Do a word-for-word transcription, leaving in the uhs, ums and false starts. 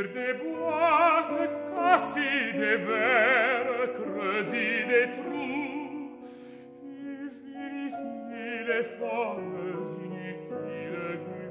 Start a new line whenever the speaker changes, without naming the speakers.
murs de bois, de cassis de verre, creusis des trous, et vérifie les formes inutiles du